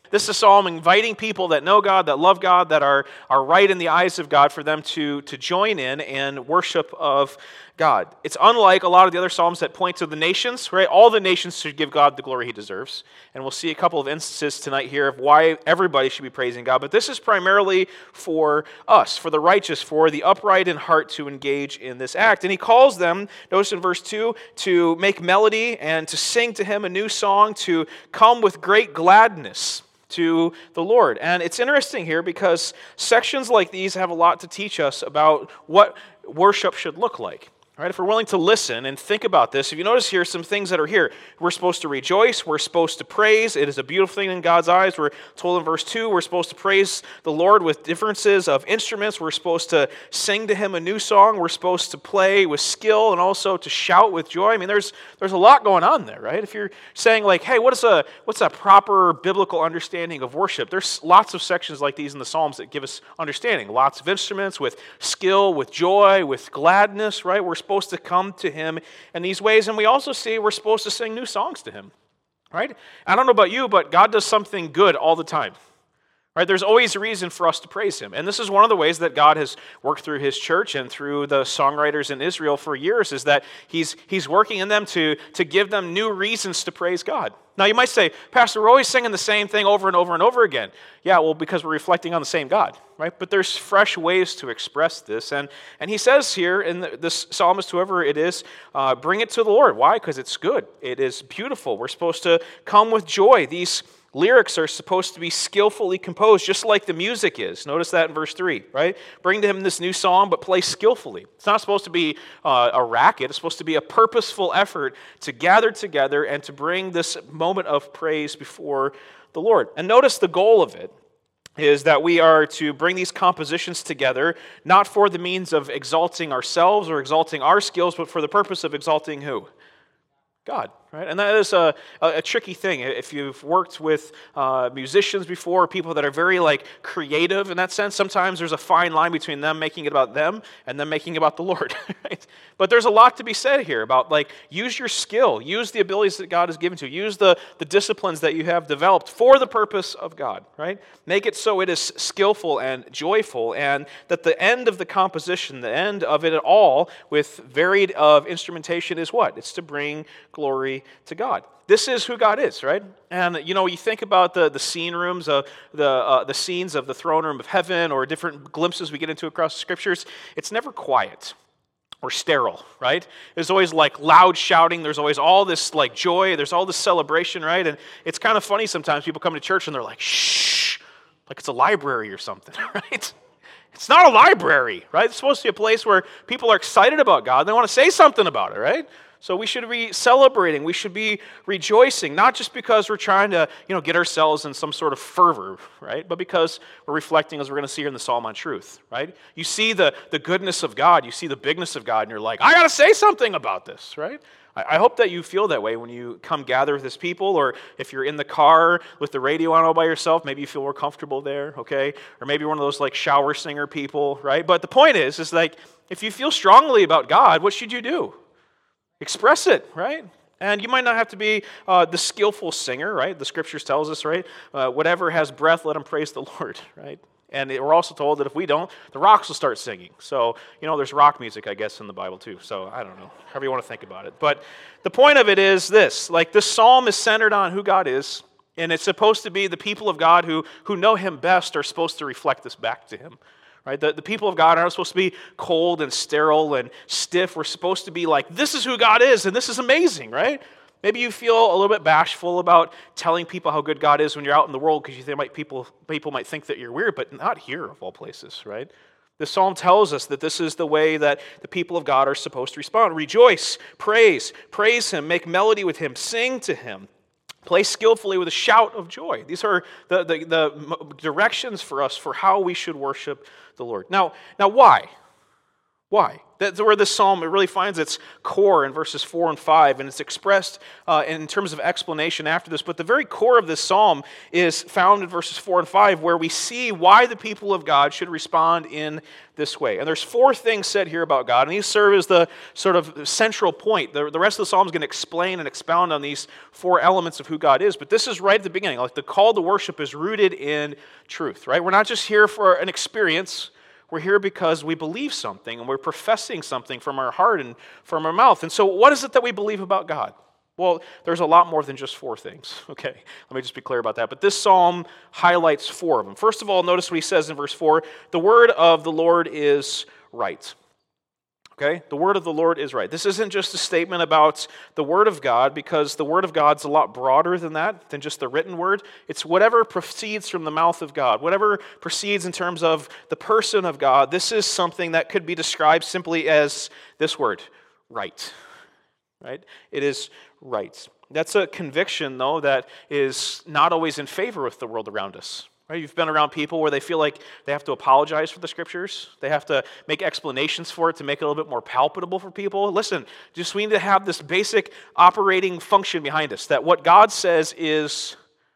This is a psalm inviting people that know God, that love God, that are right in the eyes of God for them to join in worship of God. It's unlike a lot of the other psalms that point to the nations, right? All the nations should give God the glory he deserves. And we'll see a couple of instances tonight here of why everybody should be praising God. But this is primarily for us, for the righteous, for the upright in heart to engage in this act. And he calls them, notice in verse 2, to make melody and to sing to him a new song, to come with great gladness to the Lord. And it's interesting here because sections like these have a lot to teach us about what worship should look like. Right? If we're willing to listen and think about this, if you notice here some things that are here, we're supposed to rejoice, we're supposed to praise. It is a beautiful thing in God's eyes. We're told in verse 2, we're supposed to praise the Lord with differences of instruments. We're supposed to sing to him a new song. We're supposed to play with skill and also to shout with joy. I mean, there's a lot going on there, right? If you're saying like, hey, what's a proper biblical understanding of worship? There's lots of sections like these in the Psalms that give us understanding. Lots of instruments with skill, with joy, with gladness, right? We're supposed to come to him in these ways. And we also see we're supposed to sing new songs to him, right? I don't know about you, but God does something good all the time. Right? There's always a reason for us to praise him. And this is one of the ways that God has worked through his church and through the songwriters in Israel for years, is that he's working in them to give them new reasons to praise God. Now you might say, Pastor, we're always singing the same thing over and over and over again. Yeah, well, because we're reflecting on the same God, right? But there's fresh ways to express this. And he says here in this psalmist, whoever it is, bring it to the Lord. Why? Because it's good. It is beautiful. We're supposed to come with joy. These lyrics are supposed to be skillfully composed, just like the music is. Notice that in verse 3, right? Bring to him this new song, but play skillfully. It's not supposed to be a racket. It's supposed to be a purposeful effort to gather together and to bring this moment of praise before the Lord. And notice the goal of it is that we are to bring these compositions together, not for the means of exalting ourselves or exalting our skills, but for the purpose of exalting who? God, right? And that is a tricky thing. If you've worked with musicians before, people that are very creative in that sense, sometimes there's a fine line between them making it about them and them making it about the Lord, right? But there's a lot to be said here about use your skill, use the abilities that God has given to you, use the disciplines that you have developed for the purpose of God, right? Make it so it is skillful and joyful, and that the end of the composition, the end of it all with varied of instrumentation is what? It's to bring glory to God. This is who God is, right? And you think about the scene rooms of the scenes of the throne room of heaven, or different glimpses we get into across the scriptures. It's never quiet or sterile, right? There's always loud shouting. There's always all this joy. There's all this celebration, right? And it's kind of funny sometimes people come to church and they're like, shh, like it's a library or something, right? It's not a library, right? It's supposed to be a place where people are excited about God. They want to say something about it, right? So we should be celebrating. We should be rejoicing, not just because we're trying to, get ourselves in some sort of fervor, right? But because we're reflecting, as we're going to see here in the Psalm, on truth, right? You see the goodness of God. You see the bigness of God, and you're like, I got to say something about this, right? I hope that you feel that way when you come gather with this people, or if you're in the car with the radio on all by yourself, maybe you feel more comfortable there, okay? Or maybe one of those shower singer people, right? But the point is if you feel strongly about God, what should you do? Express it, right? And you might not have to be the skillful singer, right? The scriptures tells us, right? Whatever has breath, let him praise the Lord, right? And we're also told that if we don't, the rocks will start singing. So, there's rock music, I guess, in the Bible too. So, I don't know, however you want to think about it. But the point of it is this, this psalm is centered on who God is, and it's supposed to be the people of God who know him best are supposed to reflect this back to him. Right? The people of God aren't supposed to be cold and sterile and stiff. We're supposed to be this is who God is, and this is amazing, right? Maybe you feel a little bit bashful about telling people how good God is when you're out in the world, because you think people might think that you're weird, but not here of all places, right? The psalm tells us that this is the way that the people of God are supposed to respond. Rejoice, praise him, make melody with him, sing to him. Play skillfully with a shout of joy. These are the directions for us for how we should worship the Lord. Now why? Why? That's where this psalm, it really finds its core in verses 4 and 5, and it's expressed in terms of explanation after this. But the very core of this psalm is found in verses 4 and 5, where we see why the people of God should respond in this way. And there's 4 things said here about God, and these serve as the sort of central point. The rest of the psalm is going to explain and expound on these 4 elements of who God is. But this is right at the beginning. Like the call to worship is rooted in truth, right? We're not just here for an experience. We're here because we believe something, and we're professing something from our heart and from our mouth. And so what is it that we believe about God? Well, there's a lot more than just 4 things. Okay, let me just be clear about that. But this psalm highlights 4 of them. First of all, notice what he says in verse 4, the word of the Lord is right. Okay, the word of the Lord is right. This isn't just a statement about the word of God, because the word of God's a lot broader than that, than just the written word. It's whatever proceeds from the mouth of God, whatever proceeds in terms of the person of God. This is something that could be described simply as this word, right. Right? It is right. That's a conviction, though, that is not always in favor with the world around us. Right? You've been around people where they feel like they have to apologize for the scriptures. They have to make explanations for it to make it a little bit more palpable for people. Listen, just we need to have this basic operating function behind us, that what God says is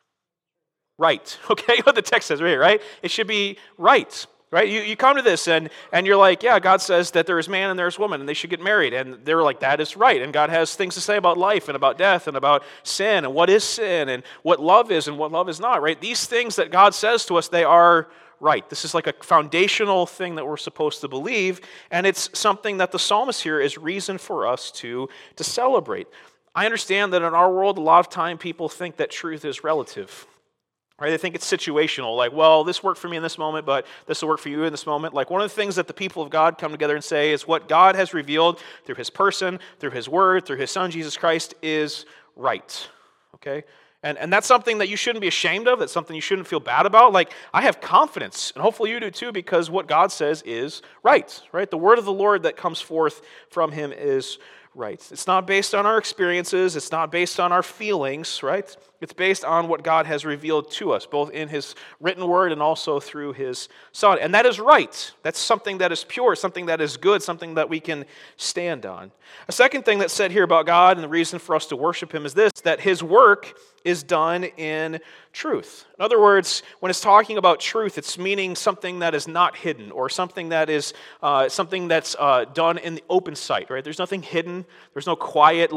right. Okay, what the text says right here, right? It should be right. Right? You come to this and you're like, yeah, God says that there is man and there is woman and they should get married. And they're like, that is right. And God has things to say about life and about death and about sin and what is sin and what love is and what love is not, right? These things that God says to us, they are right. This is like a foundational thing that we're supposed to believe, and it's something that the psalmist here is reason for us to celebrate. I understand that in our world, a lot of time people think that truth is relative. Right? They think it's situational, like, well, this worked for me in this moment, but this will work for you in this moment. Like, one of the things that the people of God come together and say is what God has revealed through his person, through his word, through his son, Jesus Christ, is right. Okay? And that's something that you shouldn't be ashamed of. That's something you shouldn't feel bad about. Like, I have confidence, and hopefully you do too, because what God says is right. Right? The word of the Lord that comes forth from him is right. It's not based on our experiences. It's not based on our feelings, right? It's based on what God has revealed to us, both in his written word and also through his son. And that is right. That's something that is pure, something that is good, something that we can stand on. A second thing that's said here about God, and the reason for us to worship him, is this, that his work is done in truth. In other words, when it's talking about truth, it's meaning something that is not hidden, or something that is something that's done in the open sight, right? There's nothing hidden. There's no quiet,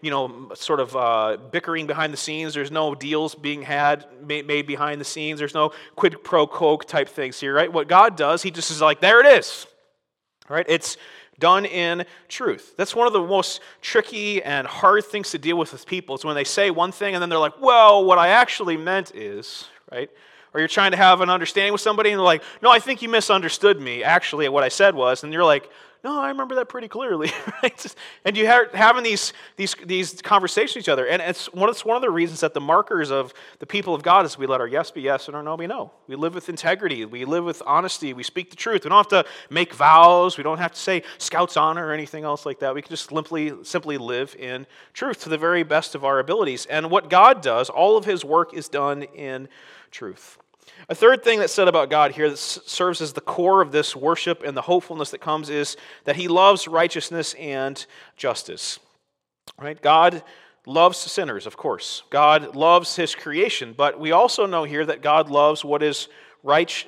sort of bickering behind the scenes. There's no deals being made behind the scenes. There's no quid pro quo type things here, right? What God does, he just is like, there it is, right? It's done in truth. That's one of the most tricky and hard things to deal with people. It's when they say one thing and then they're like, well, what I actually meant is, right? Or you're trying to have an understanding with somebody and they're like, no, I think you misunderstood me. Actually, what I said was, and you're like, no, I remember that pretty clearly, right? And you having these conversations with each other, and it's one of the reasons that the markers of the people of God is we let our yes be yes and our no be no. We live with integrity. We live with honesty. We speak the truth. We don't have to make vows. We don't have to say Scout's honor or anything else like that. We can just simply live in truth to the very best of our abilities. And what God does, all of his work is done in truth. A third thing that's said about God here that serves as the core of this worship and the hopefulness that comes is that he loves righteousness and justice. Right? God loves sinners, of course. God loves his creation, but we also know here that God loves what is right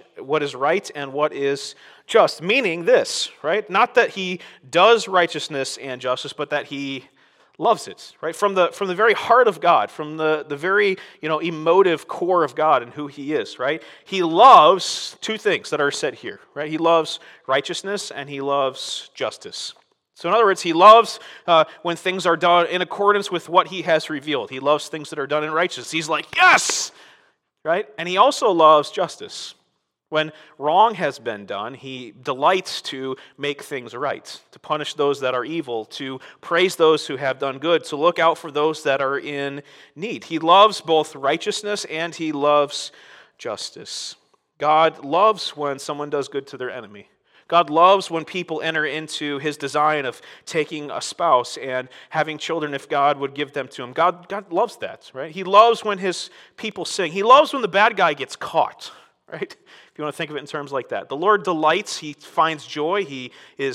and what is just, meaning this, right? Not that he does righteousness and justice, but that he loves it, right? From the very heart of God, from the very emotive core of God and who he is, right? He loves two things that are said here, right? He loves righteousness and he loves justice. So in other words, he loves when things are done in accordance with what he has revealed. He loves things that are done in righteousness. He's like, yes! Right? And he also loves justice. When wrong has been done, he delights to make things right, to punish those that are evil, to praise those who have done good, to look out for those that are in need. He loves both righteousness and he loves justice. God loves when someone does good to their enemy. God loves when people enter into his design of taking a spouse and having children if God would give them to him. God loves that, right? He loves when his people sing. He loves when the bad guy gets caught. right? If you want to think of it in terms like that. The Lord delights, he finds joy, he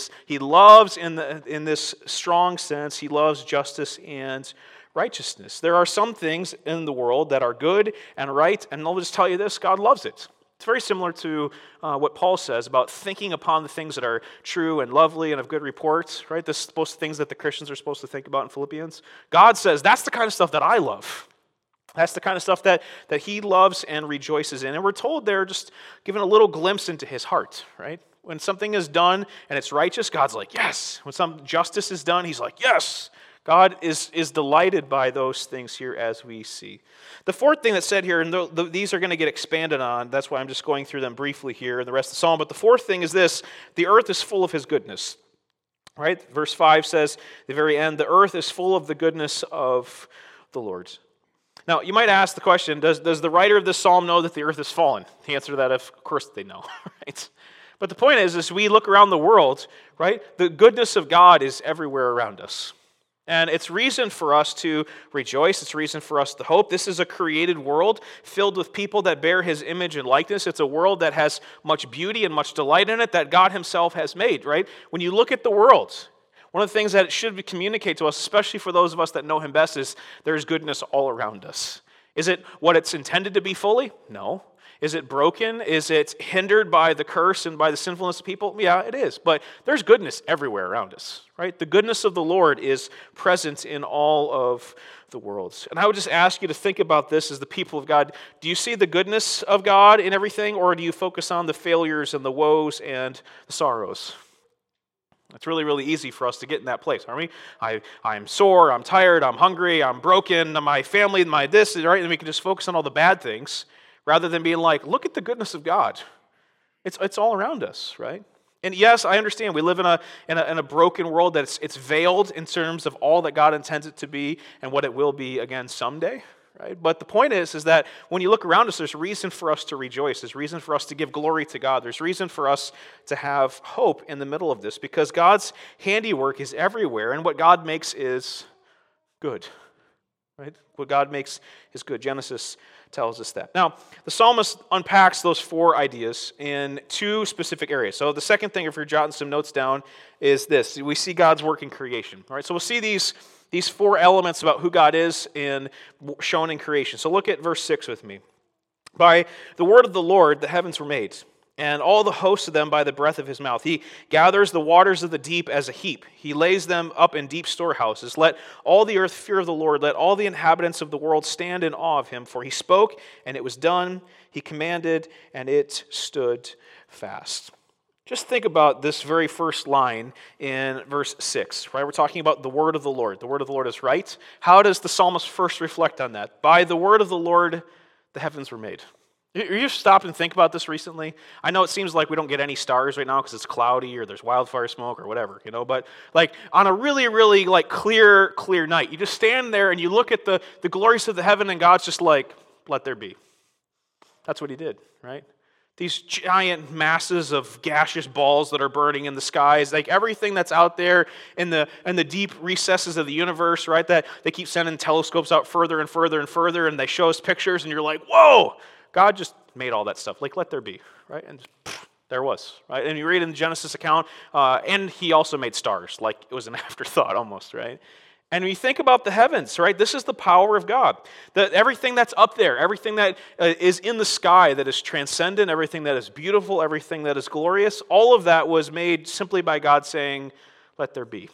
loves in this strong sense, he loves justice and righteousness. There are some things in the world that are good and right, and I'll just tell you this, God loves it. It's very similar to what Paul says about thinking upon the things that are true and lovely and of good report, right? This is supposed to things that the Christians are supposed to think about in Philippians. God says, that's the kind of stuff that I love. That's the kind of stuff that he loves and rejoices in. And we're told there, just given a little glimpse into his heart, right? When something is done and it's righteous, God's like, yes. When some justice is done, he's like, yes. God is delighted by those things here as we see. The fourth thing that's said here, and these are going to get expanded on, that's why I'm just going through them briefly here in the rest of the psalm, but the fourth thing is this, the earth is full of his goodness. Right? Verse 5 says, at the very end, the earth is full of the goodness of the Lord. Now, you might ask the question, does the writer of this psalm know that the earth is fallen? The answer to that, of course they know, right? But the point is we look around the world, right? The goodness of God is everywhere around us. And it's reason for us to rejoice. It's reason for us to hope. This is a created world filled with people that bear his image and likeness. It's a world that has much beauty and much delight in it that God himself has made, right? When you look at the world, one of the things that it should communicate to us, especially for those of us that know him best, is there's goodness all around us. Is it what it's intended to be fully? No. Is it broken? Is it hindered by the curse and by the sinfulness of people? Yeah, it is. But there's goodness everywhere around us, right? The goodness of the Lord is present in all of the world. And I would just ask you to think about this as the people of God. Do you see the goodness of God in everything, or do you focus on the failures and the woes and the sorrows? It's really, really easy for us to get in that place, aren't we? I'm sore, I'm tired, I'm hungry, I'm broken, my family, my this, right? And we can just focus on all the bad things, rather than being like, look at the goodness of God. It's all around us, right? And yes, I understand we live in a broken world that it's veiled in terms of all that God intends it to be and what it will be again someday, right? But the point is that when you look around us, there's reason for us to rejoice. There's reason for us to give glory to God. There's reason for us to have hope in the middle of this because God's handiwork is everywhere, and what God makes is good, right? What God makes is good. Genesis tells us that. Now, the psalmist unpacks those four ideas in two specific areas. So the second thing, if you're jotting some notes down, is this. We see God's work in creation. All right, so we'll see these four elements about who God is shown in creation. So look at verse 6 with me. By the word of the Lord, the heavens were made, and all the hosts of them by the breath of his mouth. He gathers the waters of the deep as a heap. He lays them up in deep storehouses. Let all the earth fear the Lord. Let all the inhabitants of the world stand in awe of him. For he spoke, and it was done. He commanded, and it stood fast. Just think about this very first line in verse 6, right? We're talking about the word of the Lord. The word of the Lord is right. How does the psalmist first reflect on that? By the word of the Lord, the heavens were made. You stopped and think about this recently? I know it seems like we don't get any stars right now because it's cloudy or there's wildfire smoke or whatever, but like on a really, really like clear night, you just stand there and you look at the glories of the heaven and God's just like, let there be. That's what he did, right? These giant masses of gaseous balls that are burning in the skies, like everything that's out there in the deep recesses of the universe, right? That they keep sending telescopes out further and further and further, and they show us pictures, and you're like, whoa! God just made all that stuff. Like, let there be, right? And there was, right? And you read in the Genesis account, and he also made stars, like it was an afterthought almost, right? And when you think about the heavens, right, this is the power of God. That everything that's up there, everything that is in the sky that is transcendent, everything that is beautiful, everything that is glorious, all of that was made simply by God saying, let there be.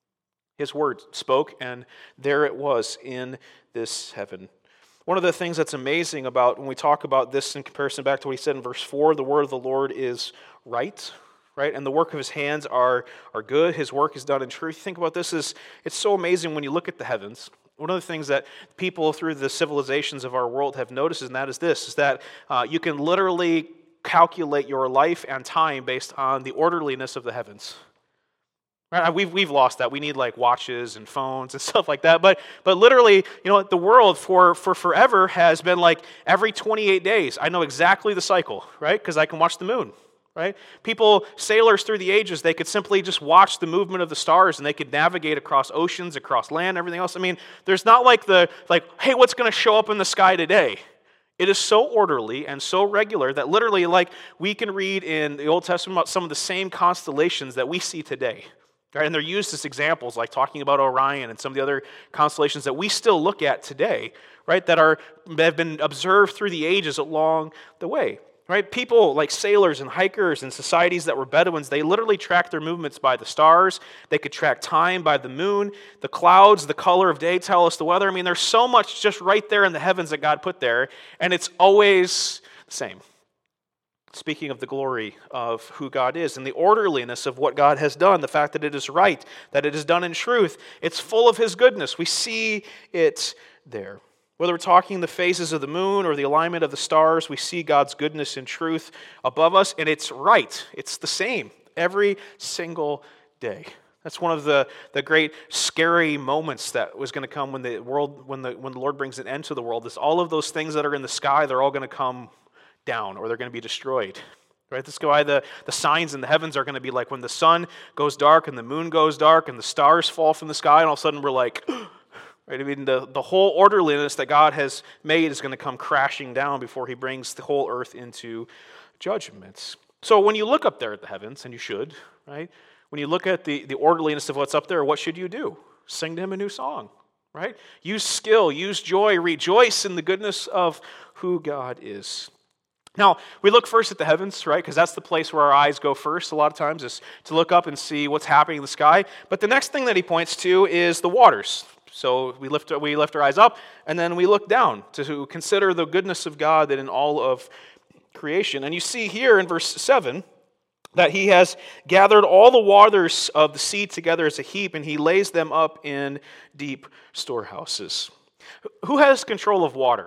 His word spoke, and there it was in this heaven. One of the things that's amazing about when we talk about this in comparison back to what he said in verse 4, the word of the Lord is right? And the work of his hands are good. His work is done in truth. Think about this. It's so amazing when you look at the heavens. One of the things that people through the civilizations of our world have noticed, and that is this, is that you can literally calculate your life and time based on the orderliness of the heavens. Right? We've lost that. We need like watches and phones and stuff like that. But literally, the world for forever has been like every 28 days. I know exactly the cycle, right? Because I can watch the moon, right? Sailors through the ages, they could simply just watch the movement of the stars and they could navigate across oceans, across land, everything else. I mean, there's not hey, what's going to show up in the sky today? It is so orderly and so regular that literally, like, we can read in the Old Testament about some of the same constellations that we see today. Right? And they're used as examples, like talking about Orion and some of the other constellations that we still look at today, right? That have been observed through the ages along the way. Right? People like sailors and hikers and societies that were Bedouins, they literally tracked their movements by the stars. They could track time by the moon. The clouds, the color of day tell us the weather. I mean, there's so much just right there in the heavens that God put there, and it's always the same. Speaking of the glory of who God is and the orderliness of what God has done, the fact that it is right, that it is done in truth, it's full of His goodness. We see it there. Whether we're talking the phases of the moon or the alignment of the stars, we see God's goodness and truth above us, and it's right. It's the same every single day. That's one of the great scary moments that was going to come when the Lord brings an end to the world. Is all of those things that are in the sky, they're all going to come down, or they're going to be destroyed. Right? This is why the signs in the heavens are going to be like when the sun goes dark and the moon goes dark and the stars fall from the sky, and all of a sudden we're like, right? I mean, the whole orderliness that God has made is going to come crashing down before He brings the whole earth into judgments. So when you look up there at the heavens, and you should, right? When you look at the orderliness of what's up there, what should you do? Sing to Him a new song, right? Use skill, use joy, rejoice in the goodness of who God is. Now, we look first at the heavens, right? Because that's the place where our eyes go first a lot of times, is to look up and see what's happening in the sky. But the next thing that he points to is the waters. So we lift our eyes up, and then we look down to consider the goodness of God that in all of creation. And you see here in verse 7 that He has gathered all the waters of the sea together as a heap, and He lays them up in deep storehouses. Who has control of water?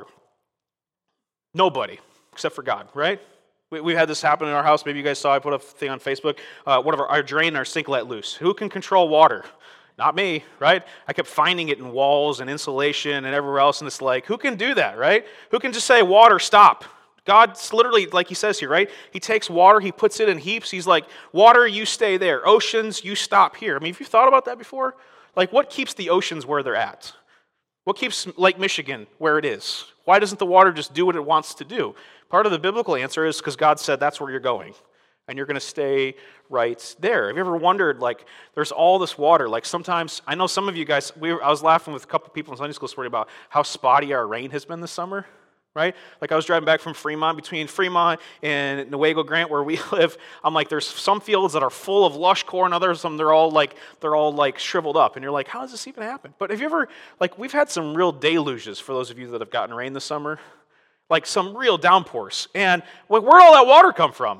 Nobody, except for God, right? We had this happen in our house. Maybe you guys saw, I put a thing on Facebook. One of our drain and our sink let loose. Who can control water? Not me, right? I kept finding it in walls and insulation and everywhere else, and it's like, who can do that, right? Who can just say, water, stop? God's literally, like He says here, right? He takes water, He puts it in heaps. He's like, water, you stay there. Oceans, you stop here. I mean, have you thought about that before? Like, what keeps the oceans where they're at? What keeps Lake Michigan where it is? Why doesn't the water just do what it wants to do? Part of the biblical answer is because God said that's where you're going, and you're going to stay right there. Have you ever wondered, like, there's all this water, like sometimes, I know some of you guys, I was laughing with a couple people in Sunday school this morning about how spotty our rain has been this summer, right? Like I was driving back from Fremont, between Fremont and Newaygo Grant where we live, I'm like, there's some fields that are full of lush corn, others, they're all like shriveled up, and you're like, how does this even happen? But have you ever, like, we've had some real deluges for those of you that have gotten rain this summer, like some real downpours, and like, where'd all that water come from?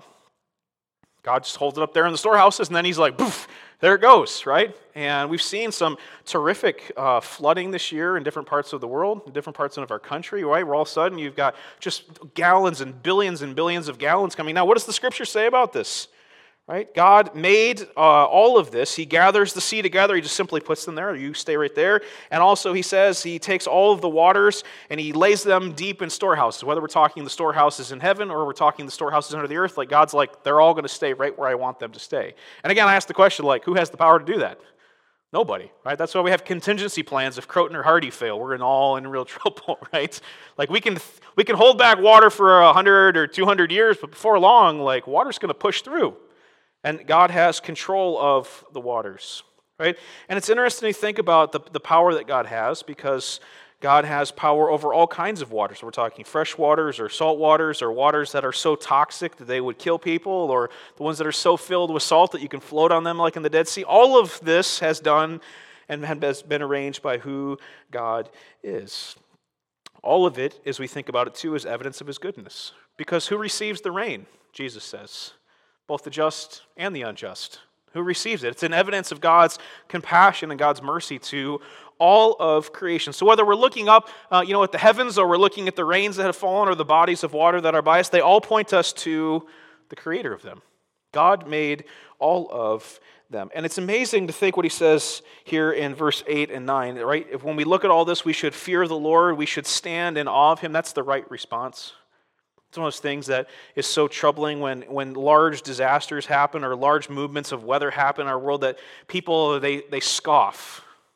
God just holds it up there in the storehouses, and then He's like, poof, there it goes, right? And we've seen some terrific flooding this year in different parts of the world, in different parts of our country, right? Where all of a sudden you've got just gallons and billions of gallons coming. Now, what does the Scripture say about this? Right? God made all of this. He gathers the sea together. He just simply puts them there. You stay right there. And also He says He takes all of the waters and He lays them deep in storehouses. Whether we're talking the storehouses in heaven or we're talking the storehouses under the earth, like God's like, they're all going to stay right where I want them to stay. And again, I ask the question, like, who has the power to do that? Nobody, right? That's why we have contingency plans. If Croton or Hardy fail, we're all in real trouble, right? Like we can hold back water for 100 or 200 years, but before long, like, water's going to push through. And God has control of the waters, right? And it's interesting to think about the power that God has, because God has power over all kinds of waters. We're talking fresh waters or salt waters, or waters that are so toxic that they would kill people, or the ones that are so filled with salt that you can float on them like in the Dead Sea. All of this has done and has been arranged by who God is. All of it, as we think about it too, is evidence of His goodness. Because who receives the rain? Jesus says. Both the just and the unjust. Who receives it? It's an evidence of God's compassion and God's mercy to all of creation. So whether we're looking up, at the heavens, or we're looking at the rains that have fallen, or the bodies of water that are by us, they all point us to the Creator of them. God made all of them. And it's amazing to think what He says here in verse 8 and 9, right? If when we look at all this, we should fear the Lord, we should stand in awe of Him. That's the right response. It's one of those things that is so troubling when large disasters happen or large movements of weather happen in our world, that people, they scoff.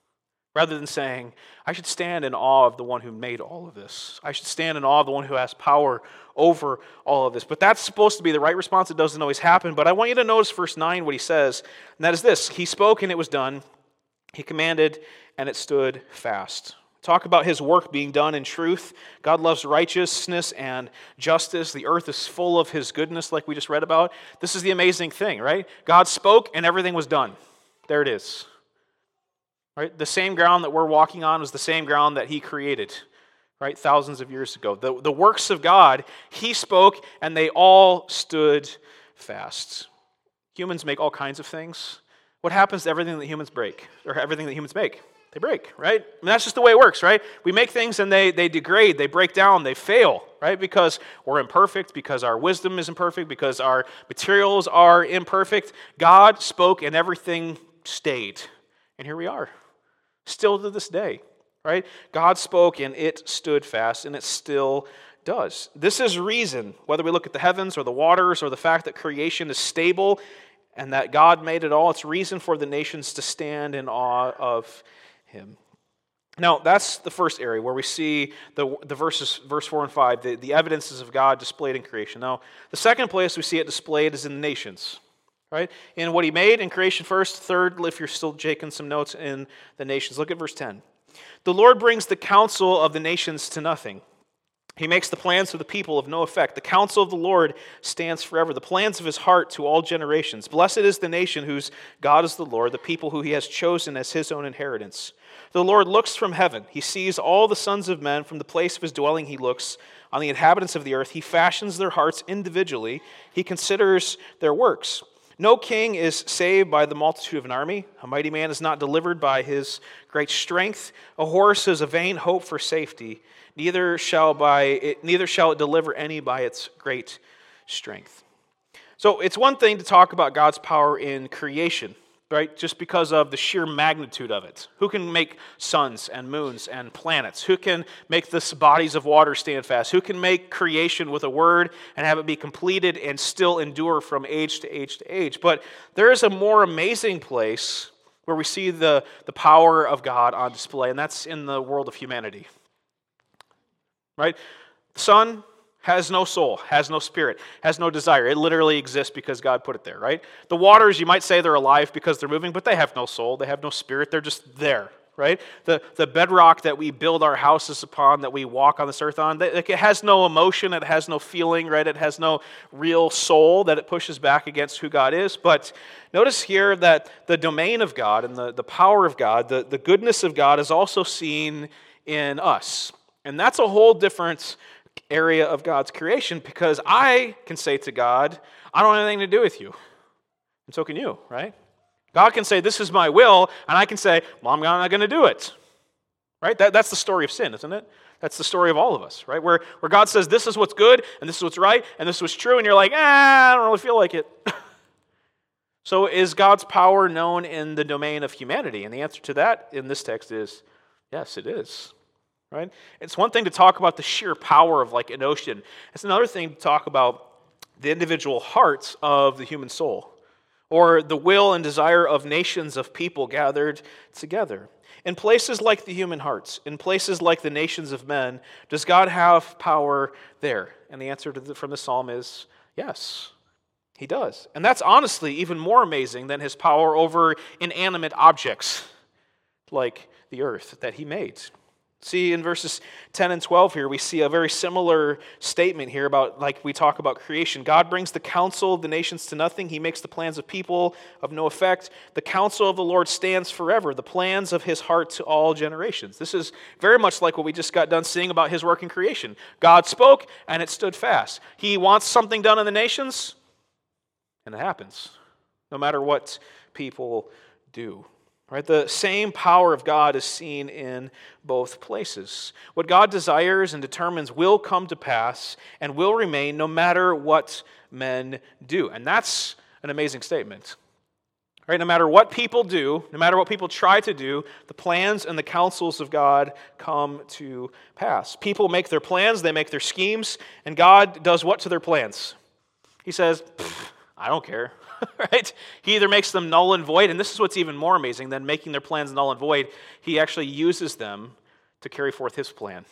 rather than saying, I should stand in awe of the one who made all of this. I should stand in awe of the one who has power over all of this. But that's supposed to be the right response. It doesn't always happen. But I want you to notice verse 9, what he says, and that is this: He spoke and it was done. He commanded and it stood fast. Talk about his work being done in truth. God loves righteousness and justice. The earth is full of his goodness, like we just read about. This is the amazing thing, right? God spoke and everything was done. There it is. Right? The same ground that we're walking on was the same ground that he created, right? Thousands of years ago. The works of God, he spoke and they all stood fast. Humans make all kinds of things. What happens to everything that humans break, or everything that humans make? They break, right? I mean, that's just the way it works, right? We make things and they degrade, they break down, they fail, right? Because we're imperfect, because our wisdom is imperfect, because our materials are imperfect. God spoke and everything stayed. And here we are, still to this day, right? God spoke and it stood fast, and it still does. This is reason, whether we look at the heavens or the waters or the fact that creation is stable and that God made it all, it's reason for the nations to stand in awe of him. Now, that's the first area where we see the verses, verse 4 and 5, the evidences of God displayed in creation. Now, the second place we see it displayed is in the nations. Right? In what he made in creation first. Third, if you're still taking some notes, in the nations. Look at verse 10. The Lord brings the counsel of the nations to nothing. He makes the plans of the people of no effect. The counsel of the Lord stands forever, the plans of his heart to all generations. Blessed is the nation whose God is the Lord, the people who he has chosen as his own inheritance. The Lord looks from heaven. He sees all the sons of men. From the place of his dwelling he looks on the inhabitants of the earth. He fashions their hearts individually. He considers their works. No king is saved by the multitude of an army. A mighty man is not delivered by his great strength. A horse is a vain hope for safety. Neither shall it deliver any by its great strength. So it's one thing to talk about God's power in creation, right? Just because of the sheer magnitude of it. Who can make suns and moons and planets? Who can make the bodies of water stand fast? Who can make creation with a word and have it be completed and still endure from age to age to age? But there is a more amazing place where we see the power of God on display, and that's in the world of humanity. Right? The sun has no soul, has no spirit, has no desire. It literally exists because God put it there, right? The waters, you might say they're alive because they're moving, but they have no soul, they have no spirit, they're just there, right? The bedrock that we build our houses upon, that we walk on this earth on, it has no emotion, it has no feeling, right? It has no real soul that it pushes back against who God is. But notice here that the domain of God and the power of God, the goodness of God is also seen in us. And that's a whole different area of God's creation, because I can say to God, I don't have anything to do with you. And so can you, right? God can say, this is my will, and I can say, well, I'm not going to do it. Right? That's the story of sin, isn't it? That's the story of all of us, right? Where God says, this is what's good, and this is what's right, and this is what's true, and you're like, I don't really feel like it. So is God's power known in the domain of humanity? And the answer to that in this text is, yes, it is. Right? It's one thing to talk about the sheer power of like an ocean. It's another thing to talk about the individual hearts of the human soul, or the will and desire of nations of people gathered together. In places like the human hearts, in places like the nations of men, does God have power there? And the answer from the psalm is yes, he does. And that's honestly even more amazing than his power over inanimate objects like the earth that he made. See, in verses 10 and 12 here, we see a very similar statement here about, like we talk about creation. God brings the counsel of the nations to nothing. He makes the plans of people of no effect. The counsel of the Lord stands forever, the plans of his heart to all generations. This is very much like what we just got done seeing about his work in creation. God spoke, and it stood fast. He wants something done in the nations, and it happens, no matter what people do. Right? The same power of God is seen in both places. What God desires and determines will come to pass and will remain no matter what men do. And that's an amazing statement. Right? No matter what people do, no matter what people try to do, the plans and the counsels of God come to pass. People make their plans, they make their schemes, and God does what to their plans? He says, I don't care. right? He either makes them null and void, and this is what's even more amazing than making their plans null and void. He actually uses them to carry forth his plan.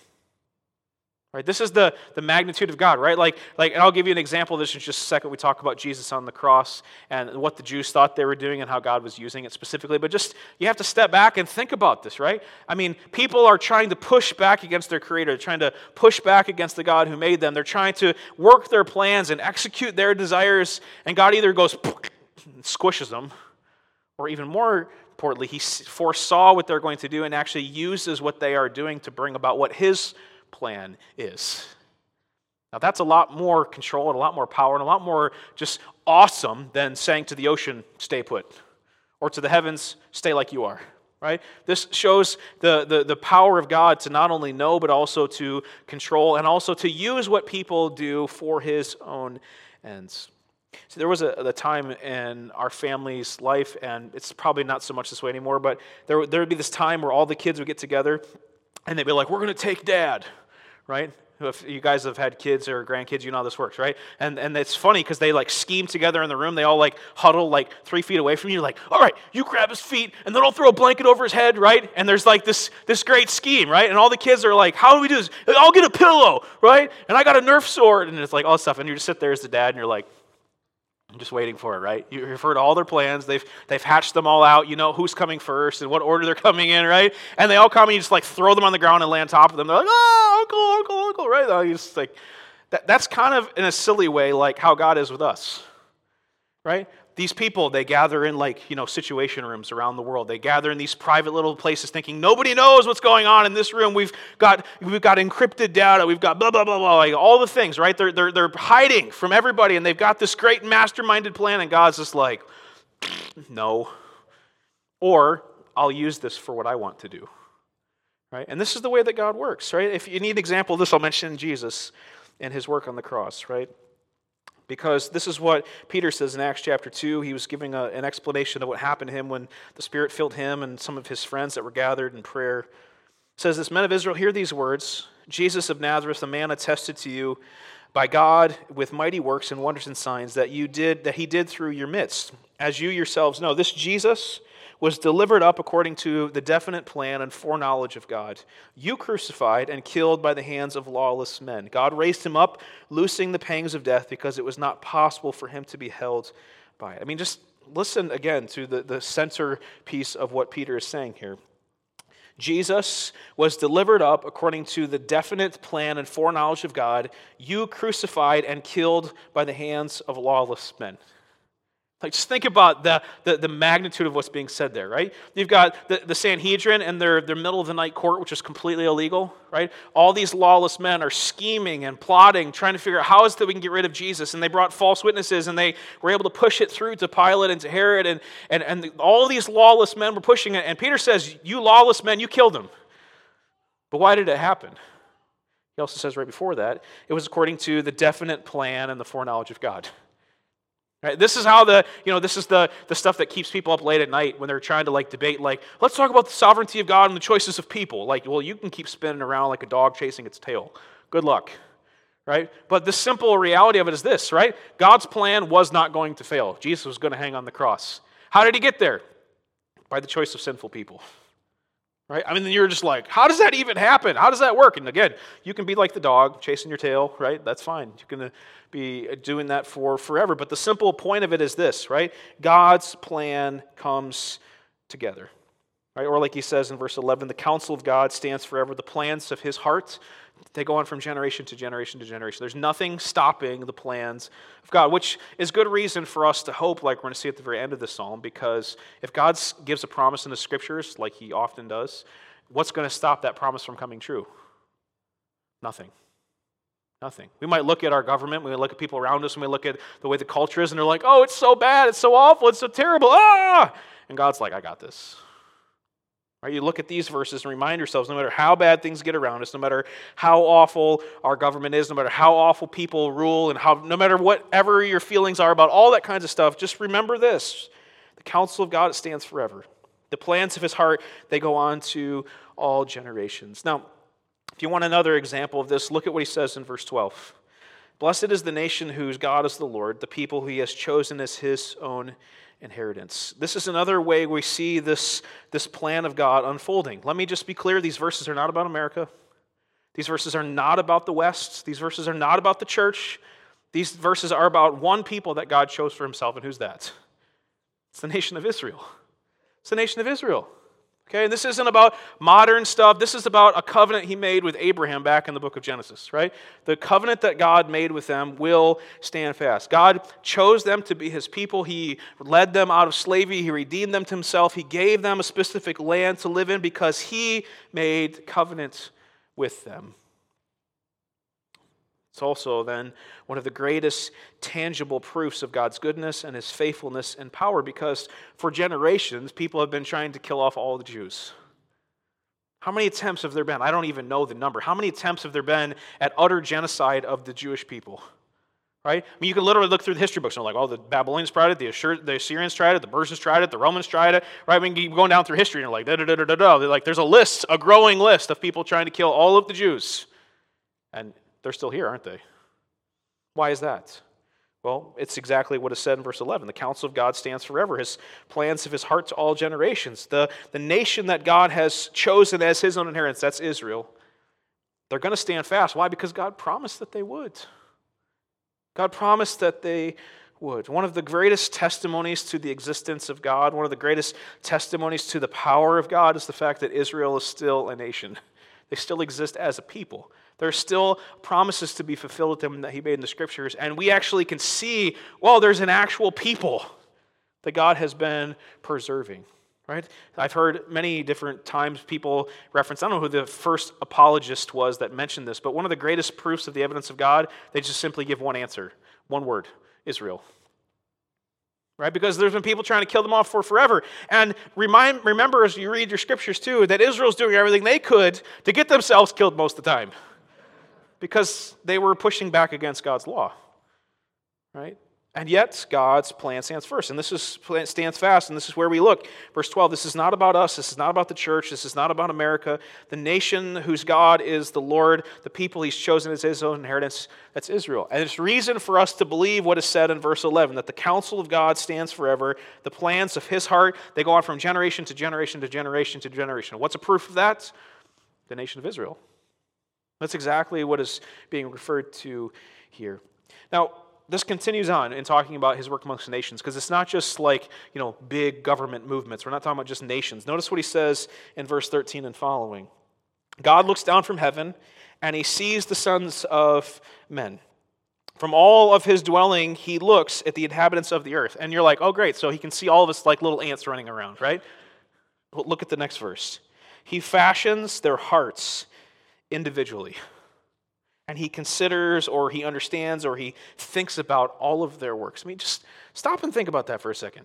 Right? This is the magnitude of God, right? Like, and I'll give you an example of this in just a second. We talk about Jesus on the cross and what the Jews thought they were doing and how God was using it specifically. But just, you have to step back and think about this, right? I mean, people are trying to push back against their Creator. They're trying to push back against the God who made them. They're trying to work their plans and execute their desires. And God either goes and squishes them, or even more importantly, he foresaw what they're going to do and actually uses what they are doing to bring about what his plan is. Now that's a lot more control and a lot more power and a lot more just awesome than saying to the ocean, stay put, or to the heavens, stay like you are, right? This shows the power of God to not only know, but also to control and also to use what people do for his own ends. So there was a time in our family's life, and it's probably not so much this way anymore, but there would be this time where all the kids would get together and they'd be like, we're going to take Dad, right? If you guys have had kids or grandkids, you know how this works, right? And it's funny because they like scheme together in the room. They all like huddle like 3 feet away from you. Like, all right, you grab his feet and then I'll throw a blanket over his head, right? And there's like this great scheme, right? And all the kids are like, how do we do this? I'll get a pillow, right? And I got a Nerf sword. And it's like all this stuff. And you just sit there as the dad and you're like, I'm just waiting for it, right? You've heard all their plans. They've hatched them all out. You know who's coming first and what order they're coming in, right? And they all come and you just like throw them on the ground and lay on top of them. They're like, oh, uncle, right? You just like that's kind of in a silly way like how God is with us, right? These people, they gather in like, situation rooms around the world. They gather in these private little places thinking, nobody knows what's going on in this room. We've got encrypted data. We've got blah, blah, blah, blah, like all the things, right? They're hiding from everybody, and they've got this great masterminded plan, and God's just like, no. Or, I'll use this for what I want to do, right? And this is the way that God works, right? If you need an example of this, I'll mention Jesus and his work on the cross, right? Because this is what Peter says in Acts chapter 2. He was giving an explanation of what happened to him when the Spirit filled him and some of his friends that were gathered in prayer. It says this, men of Israel, hear these words. Jesus of Nazareth, a man attested to you by God with mighty works and wonders and signs that he did through your midst. As you yourselves know, this Jesus was delivered up according to the definite plan and foreknowledge of God. You crucified and killed by the hands of lawless men. God raised him up, loosing the pangs of death because it was not possible for him to be held by it. I mean, just listen again to the centerpiece of what Peter is saying here. Jesus was delivered up according to the definite plan and foreknowledge of God. You crucified and killed by the hands of lawless men. Like, just think about the magnitude of what's being said there, right? You've got the Sanhedrin and their middle of the night court, which is completely illegal, right? All these lawless men are scheming and plotting, trying to figure out how is it that we can get rid of Jesus. And they brought false witnesses, and they were able to push it through to Pilate and to Herod, and all these lawless men were pushing it. And Peter says, you lawless men, you killed him. But why did it happen? He also says right before that, it was according to the definite plan and the foreknowledge of God. Right? This is how this is the stuff that keeps people up late at night when they're trying to like debate, like, let's talk about the sovereignty of God and the choices of people. Like, well, you can keep spinning around like a dog chasing its tail. Good luck. Right? But the simple reality of it is this, right? God's plan was not going to fail. Jesus was going to hang on the cross. How did he get there? By the choice of sinful people. Right? I mean, you're just like, how does that even happen? How does that work? And again, you can be like the dog chasing your tail, right? That's fine. You can be doing that for forever. But the simple point of it is this, right? God's plan comes together. Right? Or like he says in verse 11, the counsel of God stands forever. The plans of his heart, they go on from generation to generation to generation. There's nothing stopping the plans of God, which is good reason for us to hope, like we're going to see at the very end of this psalm, because if God gives a promise in the scriptures, like he often does, what's going to stop that promise from coming true? Nothing. Nothing. We might look at our government, we might look at people around us, we might look at the way the culture is, and they're like, oh, it's so bad, it's so awful, it's so terrible, And God's like, I got this. Right? You look at these verses and remind yourselves, no matter how bad things get around us, no matter how awful our government is, no matter how awful people rule, and no matter whatever your feelings are about all that kinds of stuff, just remember this. The counsel of God, it stands forever. The plans of his heart, they go on to all generations. Now, if you want another example of this, look at what he says in verse 12. Blessed is the nation whose God is the Lord, the people who he has chosen as his own inheritance. This is another way we see this plan of God unfolding. Let me just be clear, these verses are not about America. These verses are not about the West. These verses are not about the church. These verses are about one people that God chose for himself, and who's that? It's the nation of Israel. It's the nation of Israel. Okay, and this isn't about modern stuff. This is about a covenant he made with Abraham back in the book of Genesis, right? The covenant that God made with them will stand fast. God chose them to be his people. He led them out of slavery. He redeemed them to himself. He gave them a specific land to live in because he made covenant with them. It's also then one of the greatest tangible proofs of God's goodness and his faithfulness and power, because for generations, people have been trying to kill off all the Jews. How many attempts have there been? I don't even know the number. How many attempts have there been at utter genocide of the Jewish people? Right? I mean, you can literally look through the history books and like, oh, the Babylonians tried it, the Assyrians tried it, the Persians tried it, the Romans tried it. Right? I mean, you keep going down through history and you're like, da-da-da-da-da-da. Like, there's a list, a growing list of people trying to kill all of the Jews. And they're still here, aren't they? Why is that? Well, it's exactly what is said in verse 11. The counsel of God stands forever, his plans of his heart to all generations. The nation that God has chosen as his own inheritance, that's Israel, they're going to stand fast. Why? Because God promised that they would. God promised that they would. One of the greatest testimonies to the existence of God, one of the greatest testimonies to the power of God is the fact that Israel is still a nation. They still exist as a people. There are still promises to be fulfilled with them that he made in the scriptures, and we actually can see, well, there's an actual people that God has been preserving, right? I've heard many different times people reference, I don't know who the first apologist was that mentioned this, but one of the greatest proofs of the evidence of God, they just simply give one answer, one word, Israel. Right? Because there's been people trying to kill them off for forever. And remember as you read your scriptures too, that Israel's doing everything they could to get themselves killed most of the time. Because they were pushing back against God's law. Right? And yet, God's plan stands first. And stands fast, and this is where we look. Verse 12, this is not about us. This is not about the church. This is not about America. The nation whose God is the Lord, the people he's chosen as his own inheritance, that's Israel. And there's reason for us to believe what is said in verse 11, that the counsel of God stands forever. The plans of his heart, they go on from generation to generation to generation to generation. What's a proof of that? The nation of Israel. That's exactly what is being referred to here. Now, this continues on in talking about his work amongst the nations, because it's not just like, big government movements. We're not talking about just nations. Notice what he says in verse 13 and following. God looks down from heaven, and he sees the sons of men. From all of his dwelling, he looks at the inhabitants of the earth. And you're like, oh, great, so he can see all of us like little ants running around, right? Well, look at the next verse. He fashions their hearts individually. And he considers, or he understands, or he thinks about all of their works. I mean, just stop and think about that for a second.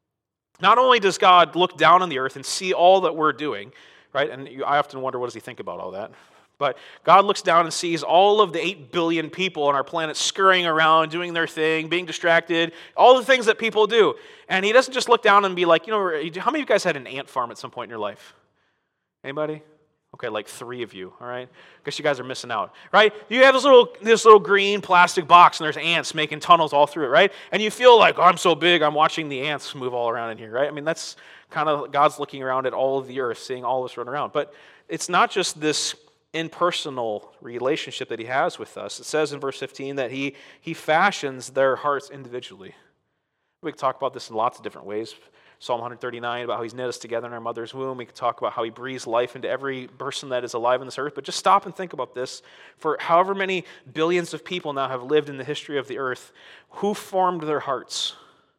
Not only does God look down on the earth and see all that we're doing, right? And I often wonder, what does he think about all that? But God looks down and sees all of the 8 billion people on our planet scurrying around, doing their thing, being distracted, all the things that people do. And he doesn't just look down and be like, how many of you guys had an ant farm at some point in your life? Anybody? Okay, like 3 of you, all right? I guess you guys are missing out, right? You have this little green plastic box, and there's ants making tunnels all through it, right? And you feel like, I'm so big, I'm watching the ants move all around in here, right? I mean, that's kind of God's looking around at all of the earth, seeing all of us run around. But it's not just this impersonal relationship that he has with us. It says in verse 15 that he fashions their hearts individually. We can talk about this in lots of different ways. Psalm 139, about how he's knit us together in our mother's womb. We can talk about how he breathes life into every person that is alive on this earth. But just stop and think about this. For however many billions of people now have lived in the history of the earth, who formed their hearts?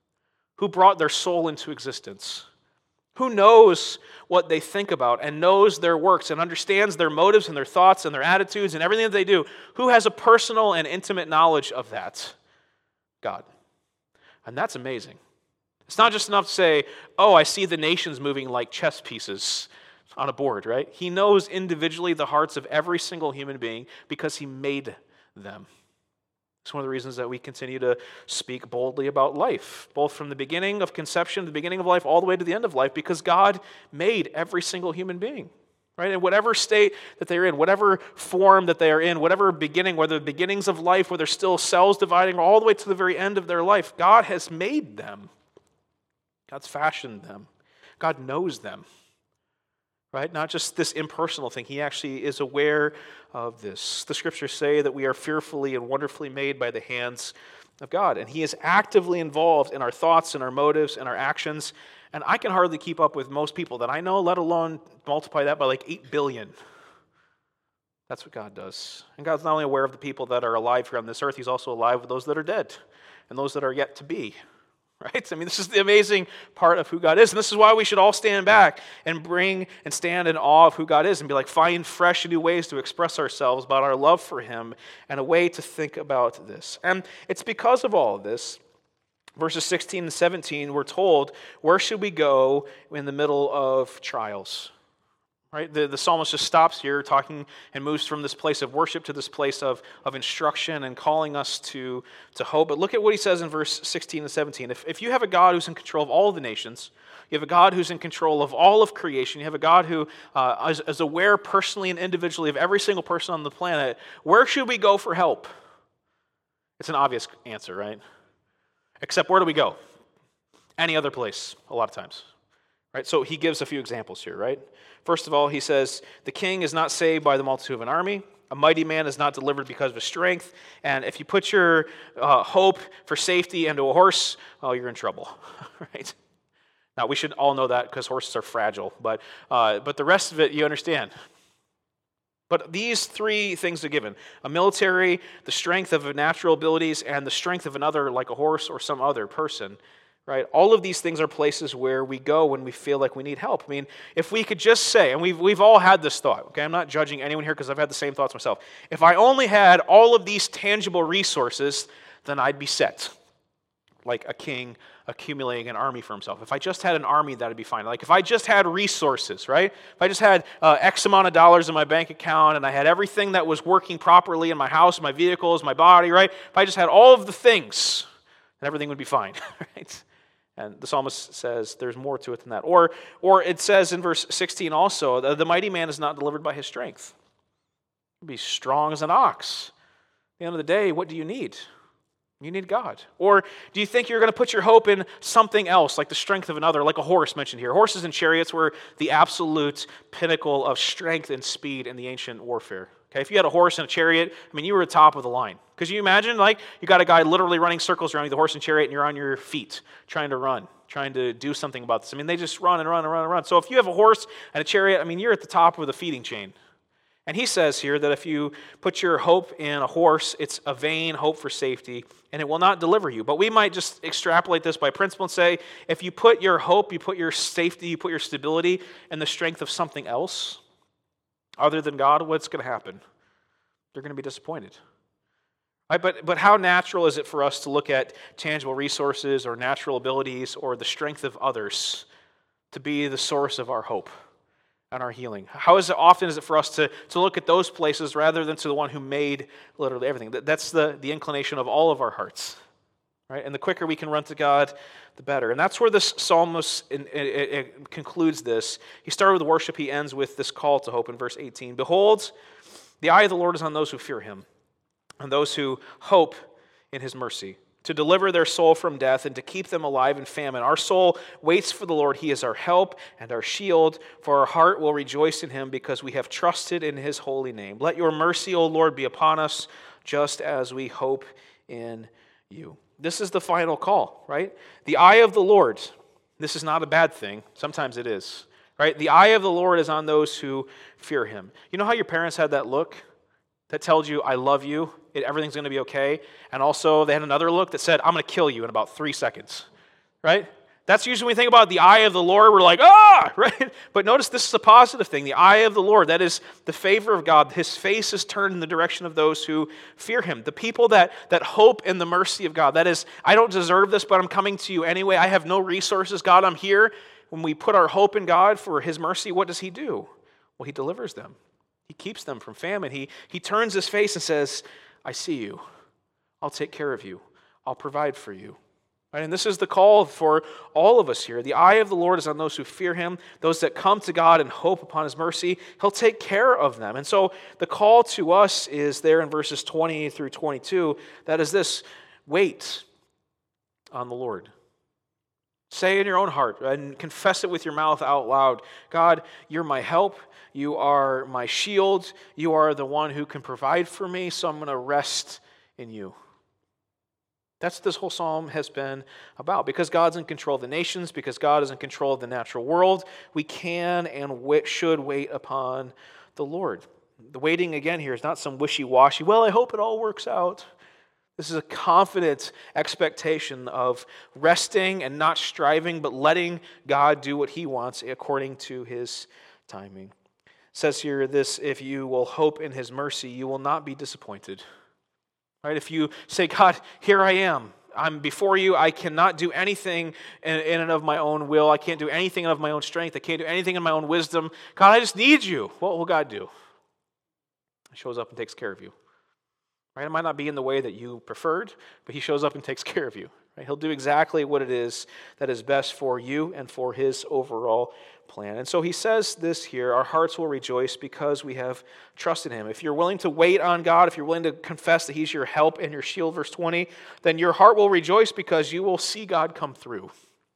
Who brought their soul into existence? Who knows what they think about and knows their works and understands their motives and their thoughts and their attitudes and everything that they do? Who has a personal and intimate knowledge of that? God. And that's amazing. It's not just enough to say, oh, I see the nations moving like chess pieces on a board, right? He knows individually the hearts of every single human being because he made them. It's one of the reasons that we continue to speak boldly about life, both from the beginning of conception, the beginning of life, all the way to the end of life, because God made every single human being. right? In whatever state that they're in, whatever form that they are in, whatever beginning, whether the beginnings of life, where there's still cells dividing, all the way to the very end of their life, God has made them. God's fashioned them. God knows them, right? Not just this impersonal thing. He actually is aware of this. The scriptures say that we are fearfully and wonderfully made by the hands of God, and he is actively involved in our thoughts and our motives and our actions. And I can hardly keep up with most people that I know, let alone multiply that by like 8 billion. That's what God does. And God's not only aware of the people that are alive here on this earth, he's also alive with those that are dead and those that are yet to be. Right? I mean, this is the amazing part of who God is. And this is why we should all stand back and stand in awe of who God is and be like, find fresh and new ways to express ourselves about our love for him and a way to think about this. And it's because of all of this, verses 16 and 17, we're told, where should we go in the middle of trials? Right? The psalmist just stops here talking and moves from this place of worship to this place of instruction and calling us to hope. But look at what he says in verse 16 and 17. If you have a God who's in control of all of the nations, you have a God who's in control of all of creation, you have a God who is aware personally and individually of every single person on the planet, where should we go for help? It's an obvious answer, right? Except where do we go? Any other place, a lot of times. Right? So he gives a few examples here, right? First of all, he says, the king is not saved by the multitude of an army. A mighty man is not delivered because of his strength. And if you put your hope for safety into a horse, oh, you're in trouble, right? Now, we should all know that because horses are fragile. But the rest of it, you understand. But these three things are given: a military, the strength of natural abilities, and the strength of another, like a horse or some other person. Right? All of these things are places where we go when we feel like we need help. I mean, if we could just say, and we've all had this thought, okay? I'm not judging anyone here because I've had the same thoughts myself. If I only had all of these tangible resources, then I'd be set. Like a king accumulating an army for himself. If I just had an army, that'd be fine. Like if I just had resources, right? If I just had X amount of dollars in my bank account and I had everything that was working properly in my house, my vehicles, my body, right? If I just had all of the things, then everything would be fine, right? And the psalmist says there's more to it than that. Or it says in verse 16 also, the mighty man is not delivered by his strength. He'll be strong as an ox. At the end of the day, what do you need? You need God. Or do you think you're going to put your hope in something else, like the strength of another, like a horse mentioned here? Horses and chariots were the absolute pinnacle of strength and speed in the ancient warfare. Okay, if you had a horse and a chariot, I mean, you were at the top of the line. Because you imagine, like, you got a guy literally running circles around you, the horse and chariot, and you're on your feet trying to run, trying to do something about this. I mean, they just run and run and run and run. So if you have a horse and a chariot, I mean, you're at the top of the feeding chain. And he says here that if you put your hope in a horse, it's a vain hope for safety, and it will not deliver you. But we might just extrapolate this by principle and say, if you put your hope, you put your safety, you put your stability in the strength of something else other than God, what's going to happen? They're going to be disappointed. Right? But how natural is it for us to look at tangible resources or natural abilities or the strength of others to be the source of our hope and our healing? How often is it for us to look at those places rather than to the one who made literally everything? That's the inclination of all of our hearts. Right? And the quicker we can run to God, the better. And that's where this psalmist it concludes this. He started with worship. He ends with this call to hope in verse 18. Behold, the eye of the Lord is on those who fear him, and those who hope in his mercy, to deliver their soul from death and to keep them alive in famine. Our soul waits for the Lord. He is our help and our shield, for our heart will rejoice in him because we have trusted in his holy name. Let your mercy, O Lord, be upon us, just as we hope in you. This is the final call, right? The eye of the Lord. This is not a bad thing. Sometimes it is, right? The eye of the Lord is on those who fear him. You know how your parents had that look that tells you, I love you, everything's going to be okay? And also they had another look that said, I'm going to kill you in about 3 seconds, right? That's usually when we think about the eye of the Lord, we're like, right? But notice this is a positive thing. The eye of the Lord, that is the favor of God. His face is turned in the direction of those who fear him. The people that hope in the mercy of God. That is, I don't deserve this, but I'm coming to you anyway. I have no resources. God, I'm here. When we put our hope in God for his mercy, what does he do? Well, he delivers them. He keeps them from famine. He turns his face and says, I see you. I'll take care of you. I'll provide for you. Right? And this is the call for all of us here. The eye of the Lord is on those who fear him, those that come to God and hope upon his mercy. He'll take care of them. And so the call to us is there in verses 20 through 22. That is this: wait on the Lord. Say in your own heart and confess it with your mouth out loud: God, you're my help. You are my shield. You are the one who can provide for me, so I'm going to rest in you. That's what this whole psalm has been about. Because God's in control of the nations, because God is in control of the natural world, we can and should wait upon the Lord. The waiting, again, here is not some wishy-washy, well, I hope it all works out. This is a confident expectation of resting and not striving, but letting God do what he wants according to his timing. It says here this: if you will hope in his mercy, you will not be disappointed. Right? If you say, God, here I am. I'm before you. I cannot do anything in and of my own will. I can't do anything of my own strength. I can't do anything in my own wisdom. God, I just need you. What will God do? He shows up and takes care of you. Right? It might not be in the way that you preferred, but he shows up and takes care of you. Right? He'll do exactly what it is that is best for you and for his overall plan. And so he says this here: our hearts will rejoice because we have trusted him. If you're willing to wait on God, if you're willing to confess that he's your help and your shield, verse 20, then your heart will rejoice because you will see God come through.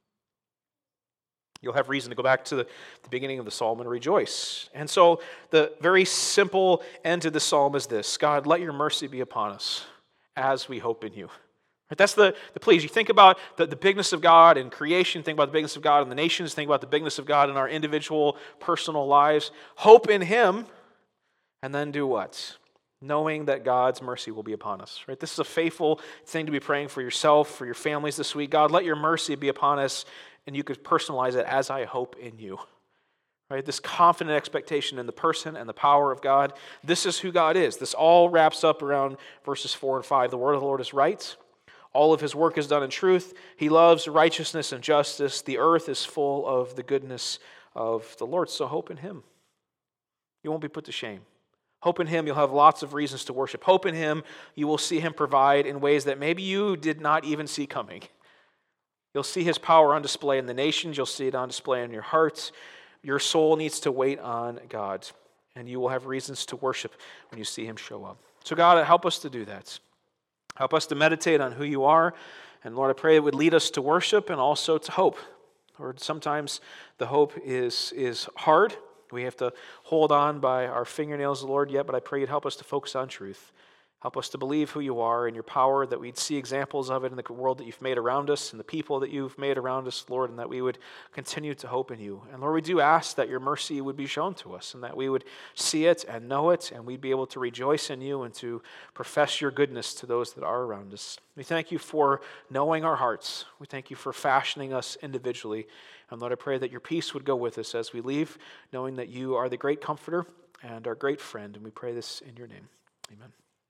You'll have reason to go back to the beginning of the psalm and rejoice. And so the very simple end to the psalm is this: God, let your mercy be upon us as we hope in you. Right? That's the plea. As you think about the bigness of God in creation, think about the bigness of God in the nations, think about the bigness of God in our individual, personal lives. Hope in him, and then do what? Knowing that God's mercy will be upon us. Right? This is a faithful thing to be praying for yourself, for your families this week. God, let your mercy be upon us, and you could personalize it: as I hope in you. Right? This confident expectation in the person and the power of God. This is who God is. This all wraps up around verses 4 and 5. The word of the Lord is right. All of his work is done in truth. He loves righteousness and justice. The earth is full of the goodness of the Lord. So hope in him. You won't be put to shame. Hope in him. You'll have lots of reasons to worship. Hope in him. You will see him provide in ways that maybe you did not even see coming. You'll see his power on display in the nations. You'll see it on display in your hearts. Your soul needs to wait on God, and you will have reasons to worship when you see him show up. So God, help us to do that. Help us to meditate on who you are. And Lord, I pray it would lead us to worship and also to hope. Lord, sometimes the hope is hard. We have to hold on by our fingernails, Lord, yet, but I pray you'd help us to focus on truth. Help us to believe who you are and your power, that we'd see examples of it in the world that you've made around us and the people that you've made around us, Lord, and that we would continue to hope in you. And Lord, we do ask that your mercy would be shown to us and that we would see it and know it, and we'd be able to rejoice in you and to profess your goodness to those that are around us. We thank you for knowing our hearts. We thank you for fashioning us individually. And Lord, I pray that your peace would go with us as we leave, knowing that you are the great comforter and our great friend. And we pray this in your name. Amen.